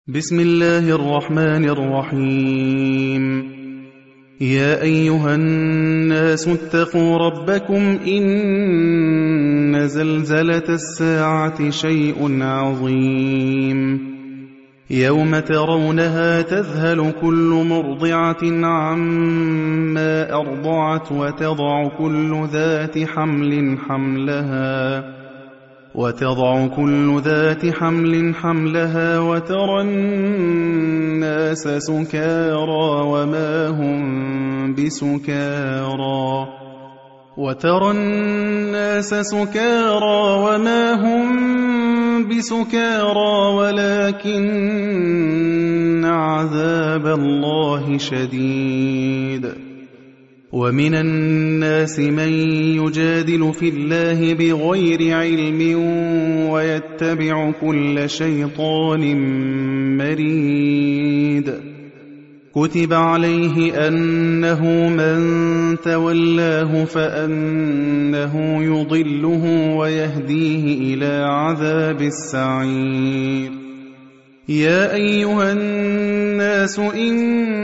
بسم الله الرحمن الرحيم. يا أيها الناس اتقوا ربكم إن زلزلة الساعة شيء عظيم يوم ترونها تذهل كل مرضعة عما أرضعت وتضع كل ذات حمل حملها وترى الناس سكارى وما هم بسكارى ولكن عذاب الله شديد. ومن الناس من يجادل في الله بغير علم ويتبع كل شيطان مريد. كتب عليه أنه من تولاه فأنه يضله ويهديه إلى عذاب السعير. يا أيها الناس إن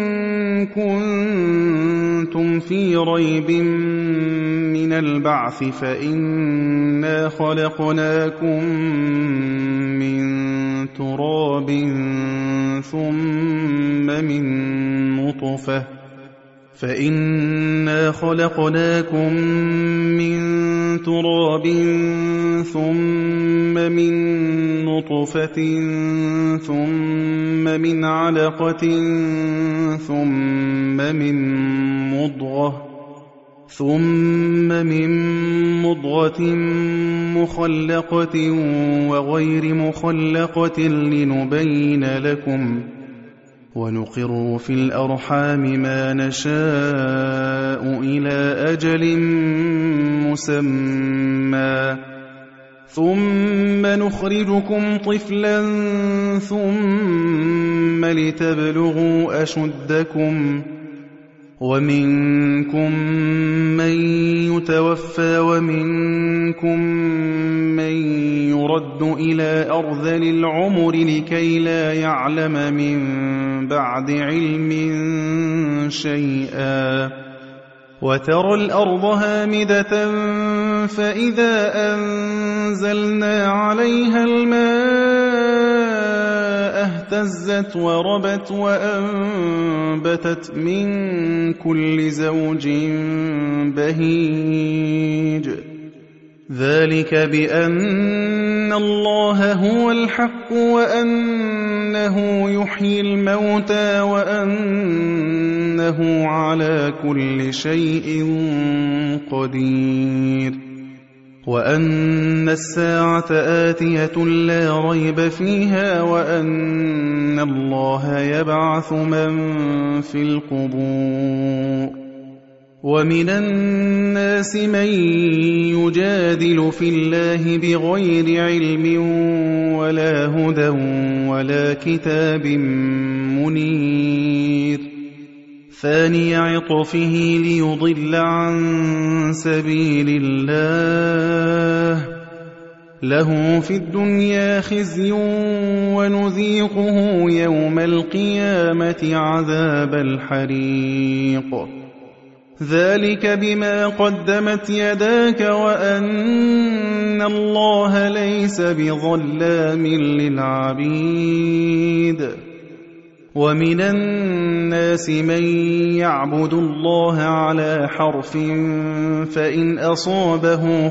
كنتم في ريب من البعث فإنا خلقناكم من تراب ثم من نطفة ثم من علقة ثم من مضغة مخلقة وغير مخلقة لنبين لكم. ونقر في الأرحام ما نشاء إلى أجل مسمى ثم نخرجكم طفلا ثم لتبلغوا أشدكم. ومنكم من يتوفى ومنكم من يرد إلى أرذل العمر لكي لا يعلم من بعد علم شيئا. وترى الأرض هامدة فإذا أنزلنا عليها الماء اهتزت وربت وأنبتت من كل زوج بهيج. ذلك بأن الله هو الحق وأنه يحيي الموتى وأنه على كل شيء قدير. وأن الساعة آتية لا ريب فيها وأن الله يبعث من في القبور. ومن الناس من يجادل في الله بغير علم ولا هدى ولا كتاب منير. ثاني عطفه ليضل عن سبيل الله له في الدنيا خزي ونذيقه يوم القيامة عذاب الحريق. ذلك بما قدمت يداك وأن الله ليس بظلام للعبيد. ومن الناس من يعبد الله على حرف فإن أصابه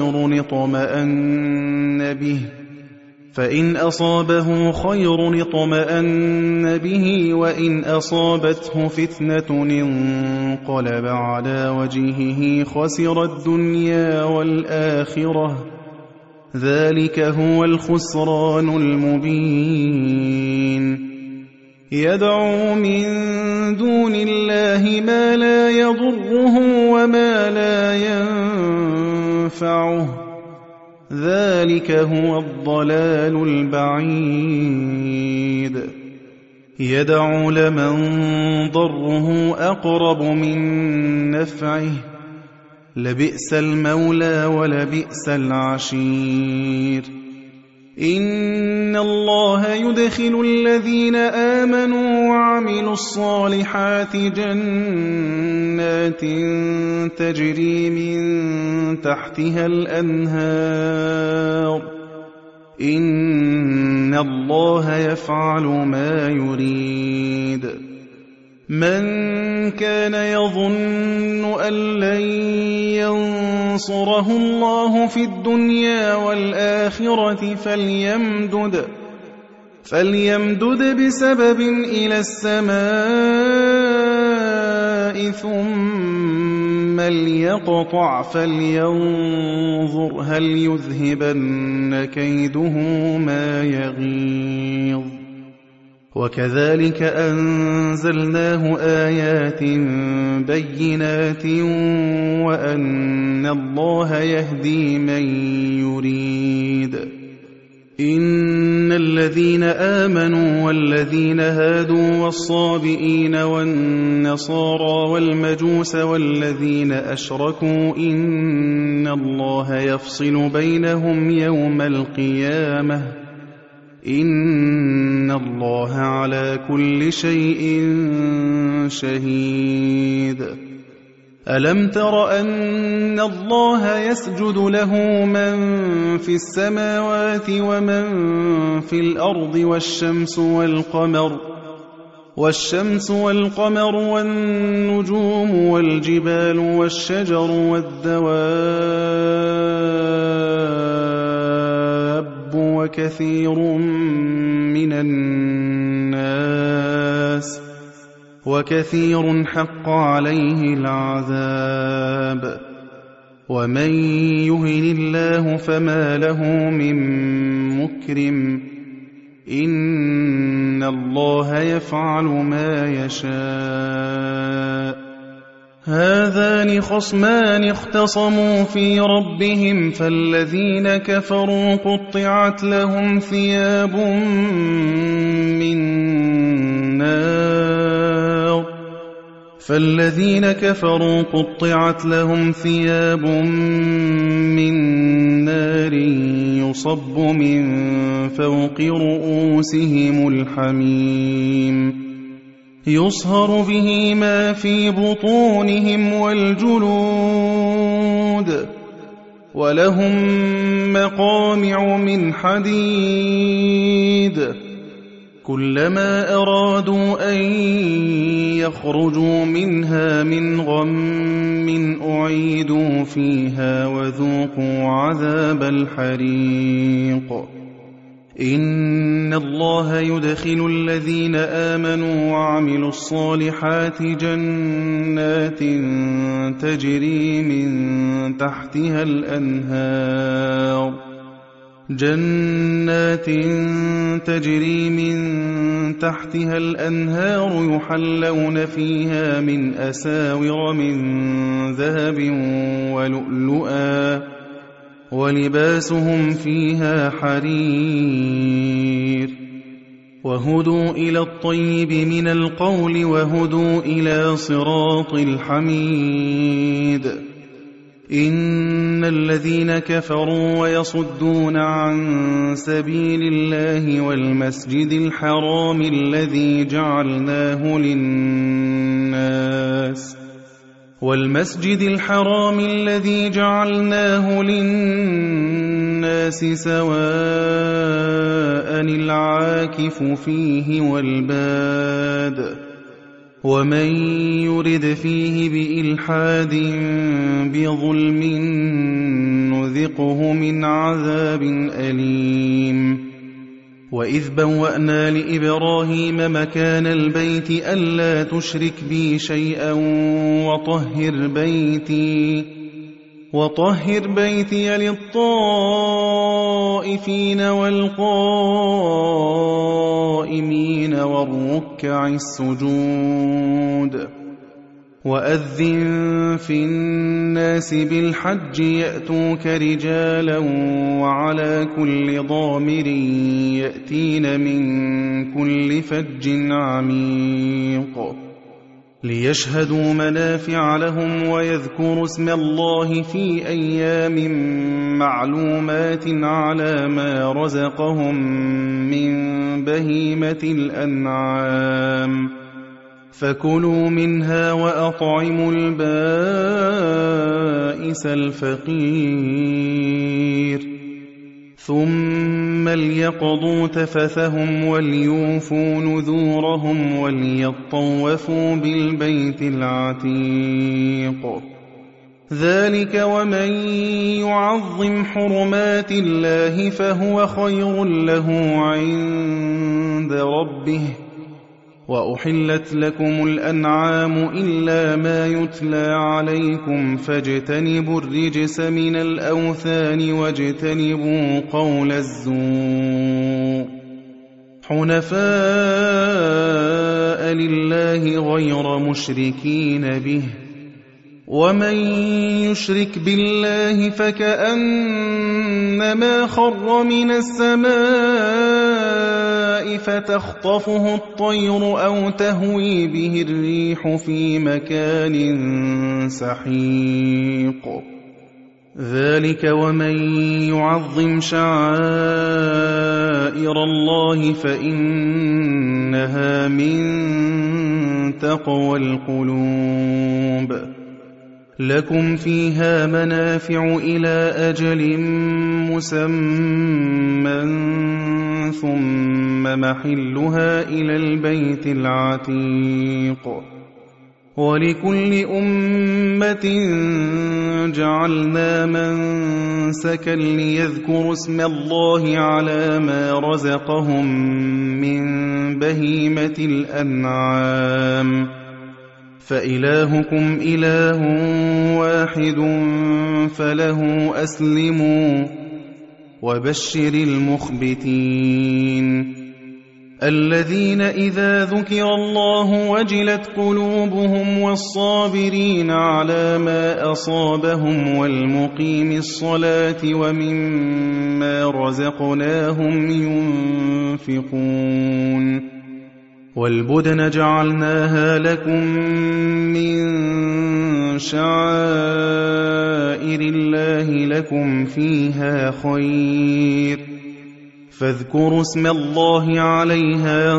خير اطمأن به وإن أصابته فتنة انقلب على وجهه خسر الدنيا والآخرة. ذلك هو الخسران المبين. يدعو من دون الله ما لا يضره وما لا ينفعه. ذلك هو الضلال البعيد. يدعو لمن ضره أقرب من نفعه لبئس المولى ولبئس العشير. إن الله يدخل الذين آمنوا وعملوا الصالحات جنات تجري من تحتها الأنهار إن الله يفعل ما يريد من كان يظن أن لن ينصره الله في الدنيا والآخرة فليمدد بسبب إلى السماء ثم ليقطع فلينظر هل يذهبن كيده ما يغيظ وكذلك أنزلناه آيات بينات وأن الله يهدي من يريد إن الذين آمنوا والذين هادوا والصابئين والنصارى والمجوس والذين أشركوا إن الله يفصل بينهم يوم القيامة إن الله على كل شيء شهيد ألم تر أن الله يسجد له من في السماوات ومن في الأرض والشمس والقمر والنجوم والجبال والشجر والدواب وكثير حق عليه العذاب ومن يهن الله فما له من مكرم إن الله يفعل ما يشاء هذان خصمان اختصموا في ربهم فالذين كفروا قطعت لهم ثياب من نار يصب من فوق رؤوسهم الحميم يصهر به ما في بطونهم والجلود ولهم مقامع من حديد كلما أرادوا أن يخرجوا منها من غم أعيدوا فيها وذوقوا عذاب الحريق إن الله يدخل الذين آمنوا وعملوا الصالحات جنات تجري من تحتها الأنهار يحلون فيها من أساور من ذهب ولؤلؤا ولباسهم فيها حرير وهدوا إلى الطيب من القول وهدوا إلى صراط الحميد إن الذين كفروا ويصدون عن سبيل الله والمسجد الحرام الذي جعلناه للناس سواء العاكف فيه والباد ومن يرد فيه بإلحاد بظلم نذقه من عذاب أليم وإذ بوأنا لإبراهيم مكان البيت ألا تشرك بي شيئا وطهر بيتي للطائفين والقائمين والركع السجود وأذن في الناس بالحج يأتوك رجالا وعلى كل ضامر يأتين من كل فج عميق ليشهدوا منافع لهم ويذكروا اسم الله في أيام معلومات على ما رزقهم من بهيمة الأنعام فكلوا منها وأطعموا البائس الفقير ثم ليقضوا تفثهم وليوفوا نذورهم وليطوفوا بالبيت العتيق ذلك ومن يعظم حرمات الله فهو خير له عند ربه وأحلت لكم الأنعام إلا ما يتلى عليكم فاجتنبوا الرجس من الأوثان واجتنبوا قول الزور حنفاء لله غير مشركين به ومن يشرك بالله فكأنما خر من السماء فتخطفه الطير أو تهوي به الريح في مكان سحيق ذلك ومن يعظم شعائر الله فإنها من تقوى القلوب لكم فيها منافع إلى أجل مسمى ثم محلها إلى البيت العتيق ولكل أمة جعلنا منسكا ليذكروا اسم الله على ما رزقهم من بهيمة الأنعام فإلهكم إله واحد فله أسلموا وبشر المخبتين الذين إذا ذكر الله وجلت قلوبهم والصابرين على ما أصابهم والمقيم الصلاة ومما رزقناهم ينفقون والبدن جعلناها لكم من شعائر الله لكم فيها خير فاذكروا اسم الله عليها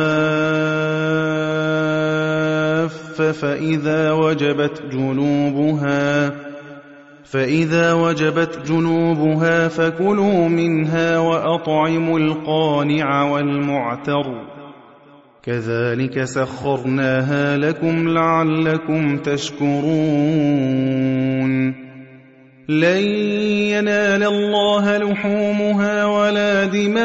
صواف فإذا وجبت جنوبها فكلوا منها وأطعموا القانع والمعتر كذلك سخرناها لكم لعلكم تشكرون لن ينال الله لحومها ولا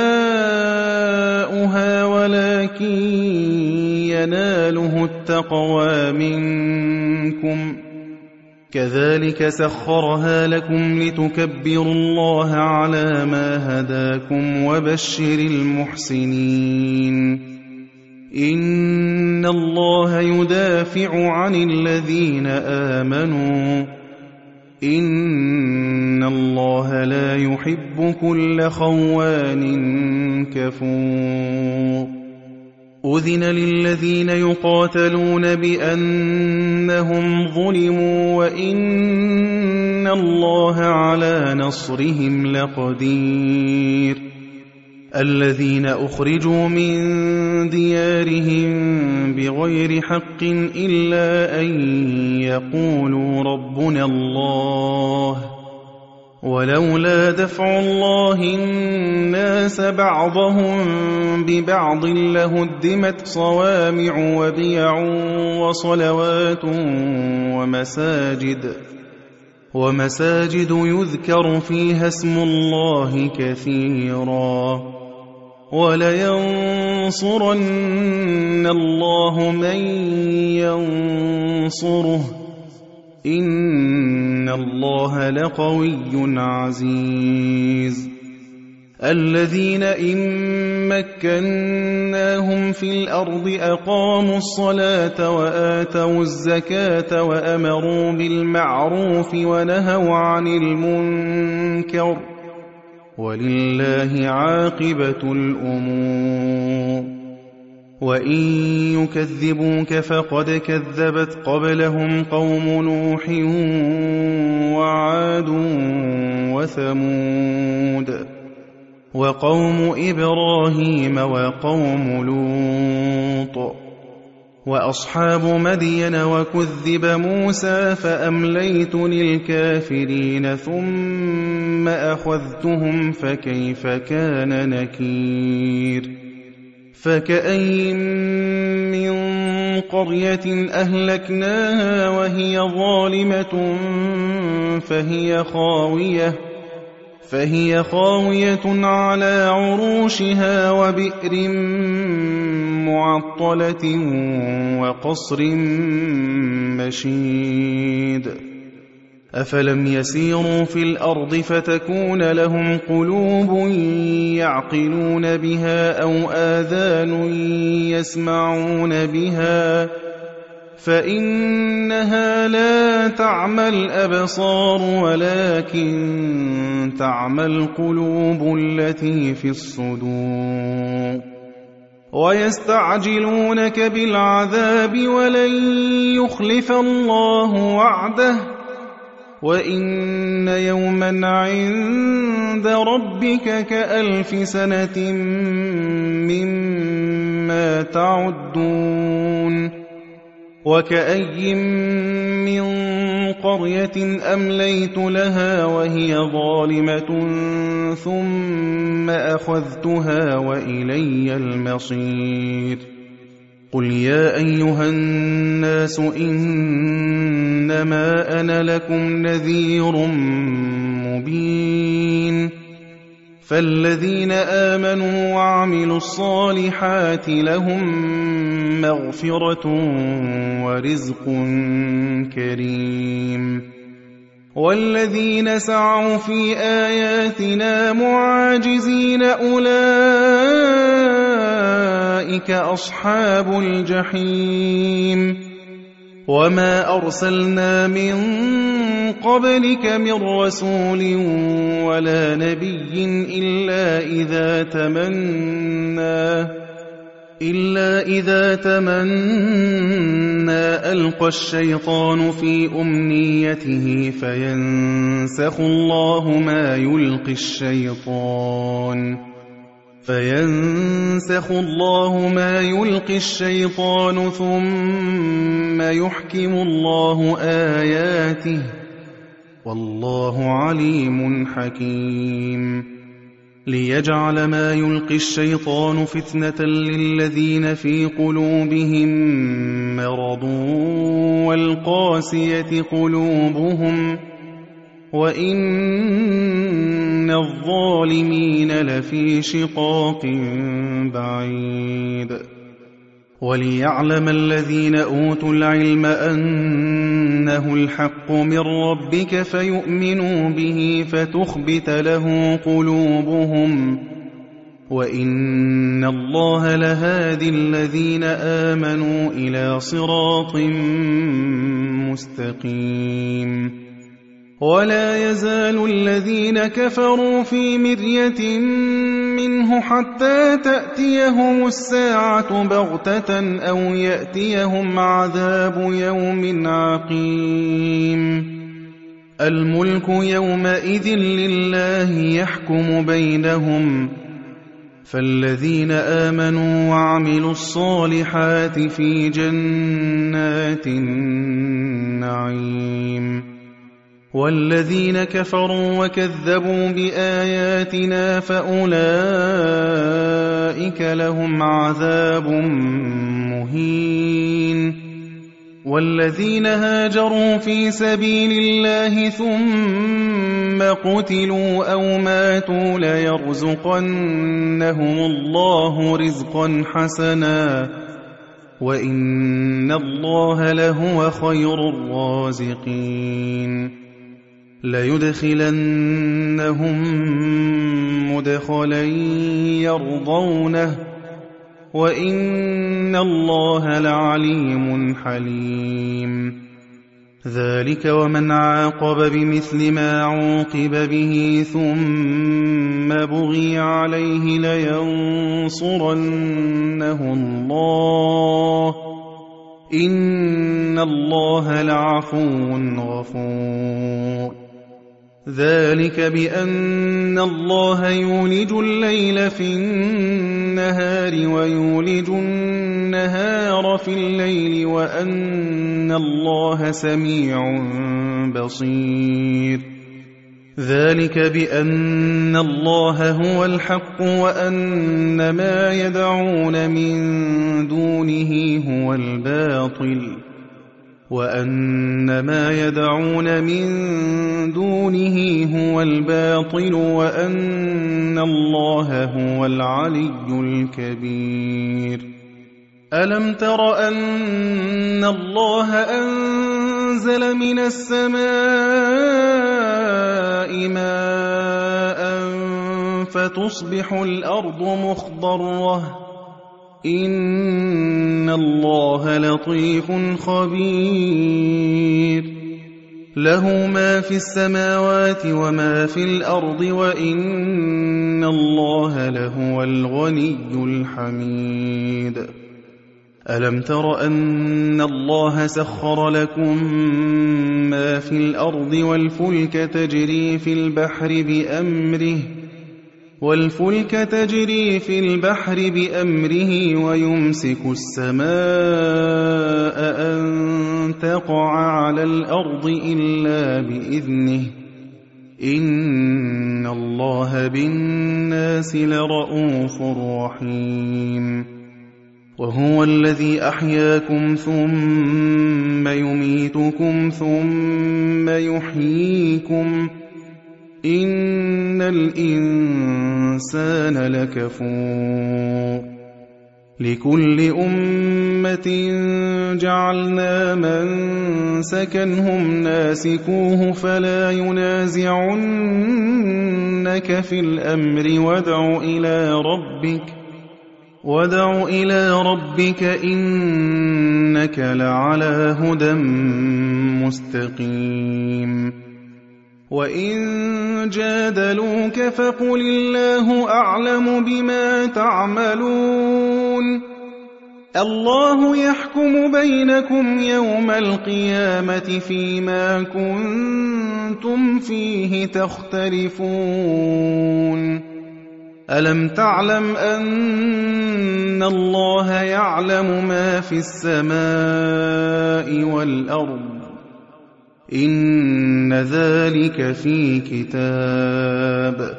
دماؤها ولكن يناله التقوى منكم كذلك سخرها لكم لتكبروا الله على ما هداكم وبشر المحسنين إن الله يدافع عن الذين آمنوا إن الله لا يحب كل خوان كفور أذن للذين يقاتلون بأنهم ظلموا وإن الله على نصرهم لقدير الذين أخرجوا من ديارهم بغير حق إلا أن يقولوا ربنا الله ولولا دفع الله الناس بعضهم ببعض لهدمت صوامع وبيع وصلوات ومساجد يذكر فيها اسم الله كثيرا ولينصرن الله من ينصره إن الله لقوي عزيز الذين إن مكناهم في الأرض أقاموا الصلاة وآتوا الزكاة وأمروا بالمعروف ونهوا عن المنكر ولله عاقبة الأمور وَإِن يُكَذِّبُوكَ فَقَدْ كَذَّبَتْ قَبْلَهُمْ قَوْمُ نُوحٍ وَعَادٌ وَثَمُودُ وَقَوْمُ إِبْرَاهِيمَ وَقَوْمُ لُوطٍ وَأَصْحَابُ مَدْيَنَ وَكُذِّبَ مُوسَىٰ فَأَمْلَيْتُ لِلْكَافِرِينَ ثُمَّ أَخَذْتُهُمْ فَكَيْفَ كَانَ نَكِيرِ فَكَأَيِّن مِّن قَرْيَةٍ أَهْلَكْنَاهَا وَهِيَ ظَالِمَةٌ فهي خاوية على عروشها وبئر معطلة وقصر مشيد أفلم يسيروا في الأرض فتكون لهم قلوب يعقلون بها أو آذان يسمعون بها فإنها لا تعمى الأبصار ولكن تعمى القلوب التي في الصدور ويستعجلونك بالعذاب ولن يخلف الله وعده وإن يوما عند ربك كألف سنة مما تعدون وكأي من قرية أمليت لها وهي ظالمة ثم أخذتها وإلي المصير قل يا أيها الناس إنما أنا لكم نذير مبين فالذين آمنوا وعملوا الصالحات لهم مغفرة ورزق كريم والذين سعوا في آياتنا معاجزين أولئك أصحاب الجحيم وما أرسلنا من قبلك من رسول ولا نبي إلا إذا تمنى ألقى الشيطان في أمنيته فينسخ الله ما يلقي الشيطان ثم يحكم الله آياته والله عليم حكيم ليجعل ما يلقي الشيطان فتنة للذين في قلوبهم مرض والقاسية قلوبهم وإن الظالمين لفي شقاق بعيد وليعلم الذين أوتوا العلم أنه الحق من ربك فيؤمنوا به فتخبت له قلوبهم وإن الله لهادي الذين آمنوا إلى صراط مستقيم ولا يزال الذين كفروا في مرية منه حتى تأتيهم الساعة بغتة أو يأتيهم عذاب يوم عقيم الملك يومئذ لله يحكم بينهم فالذين آمنوا وعملوا الصالحات في جنات النعيم والذين كفروا وكذبوا بآياتنا فأولئك لهم عذاب مهين والذين هاجروا في سبيل الله ثم قتلوا أو ماتوا ليرزقنهم الله رزقا حسنا وإن الله لهو خير الرازقين ليدخلنهم مدخلا يرضونه وإن الله لعليم حليم ذلك ومن عاقب بمثل ما عوقب به ثم بغي عليه لينصرنه الله إن الله لعفو غفور ذلك بأن الله يولج الليل في النهار ويولج النهار في الليل وأن الله سميع بصير ذلك بأن الله هو الحق وأن ما يدعون من دونه هو الباطل وأن الله هو العلي الكبير ألم تر أن الله أنزل من السماء ماء فتصبح الأرض مخضرة إن الله لطيف خبير له ما في السماوات وما في الأرض وإن الله لهو الغني الحميد ألم تر أن الله سخر لكم ما في الأرض والفلك تجري في البحر بأمره ويمسك السماء أن تقع على الأرض إلا بإذنه إن الله بالناس لرءوف رحيم وهو الذي أحياكم ثم يميتكم ثم يحييكم إن الإنسان لكفور لكل أمة جعلنا منسكا هم ناسكوه فلا ينازعنك في الأمر وادع إلى ربك إنك لعلى هدى مستقيم وإن جادلوك فقل الله أعلم بما تعملون الله يحكم بينكم يوم القيامة فيما كنتم فيه تختلفون ألم تعلم أن الله يعلم ما في السماء والأرض إن ذلك في كتاب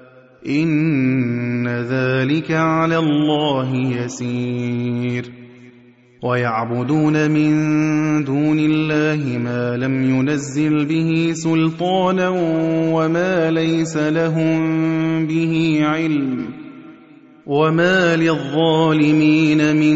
إن ذلك على الله يسير ويعبدون من دون الله ما لم ينزل به سلطانا وما ليس لهم به علم وما للظالمين من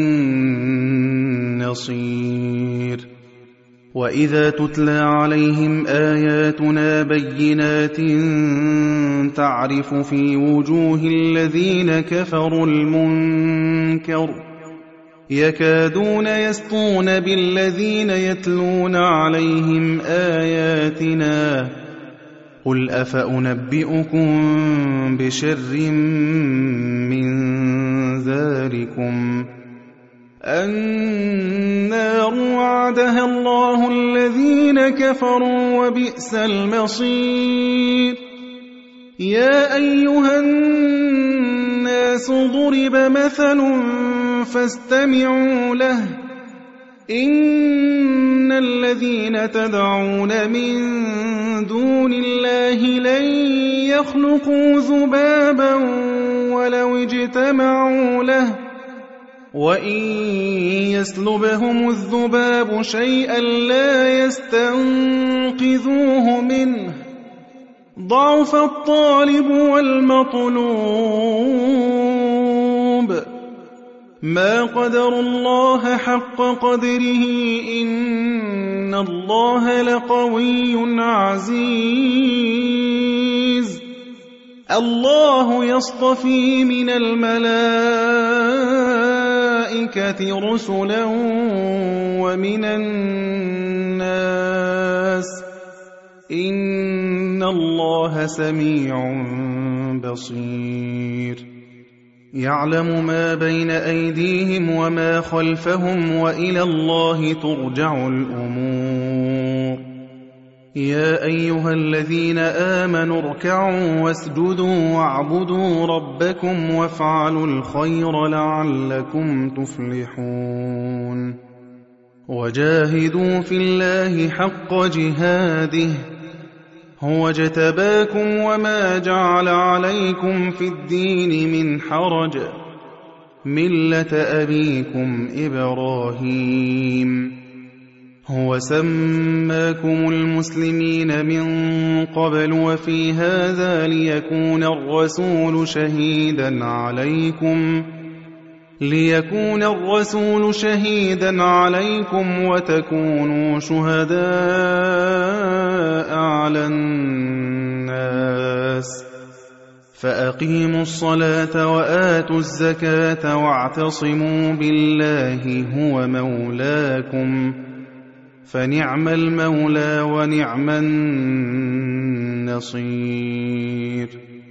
نصير وإذا تتلى عليهم آياتنا بينات تعرف في وجوه الذين كفروا المنكر يكادون يسطون بالذين يتلون عليهم آياتنا قل أفأنبئكم بشر من ذلكم النار وعدها الله الذين كفروا وبئس المصير يا أيها الناس ضرب مثل فاستمعوا له إن الذين تدعون من دون الله لن يخلقوا ذبابا ولو اجتمعوا له وإن يسلبهم الذباب شيئا لا يستنقذوه منه ضعف الطالب والمطلوب ما قدروا الله حق قدره إن الله لقوي عزيز الله يصطفي من الملائكة الْمَلَائِكَةِ رُسُلًا وَمِنَ النَّاسِ ۚ إِنَّ اللَّهَ سَمِيعٌ بَصِيرٌ يَعْلَمُ مَا بَيْنَ أَيْدِيهِمْ وَمَا خَلْفَهُمْ وَإِلَى اللَّهِ تُرْجَعُ الْأُمُورُ يَا أَيُّهَا الَّذِينَ آمَنُوا ارْكَعُوا وَاسْجُدُوا وَاعْبُدُوا رَبَّكُمْ وَافْعَلُوا الْخَيْرَ لَعَلَّكُمْ تُفْلِحُونَ وَجَاهِدُوا فِي اللَّهِ حَقَّ جِهَادِهِ هُوَ اجْتَبَاكُمْ وَمَا جَعَلَ عَلَيْكُمْ فِي الدِّينِ مِنْ حَرَجٍ ۚ مِّلَّةَ أَبِيكُمْ إِبْرَاهِيمَ هُوَ سَمَّاكُمُ الْمُسْلِمِينَ مِن قَبْلُ وَفِي هَٰذَا لِيَكُونَ الرَّسُولُ شَهِيدًا عَلَيْكُمْ وَتَكُونُوا شُهَدَاءَ عَلَى النَّاسِ ۚ فَأَقِيمُوا الصَّلَاةَ وَآتُوا الزَّكَاةَ وَاعْتَصِمُوا بِاللَّهِ هُوَ مَوْلَاكُمْ ۖ فَنِعْمَ الْمَوْلَىٰ وَنِعْمَ النَّصِيرُ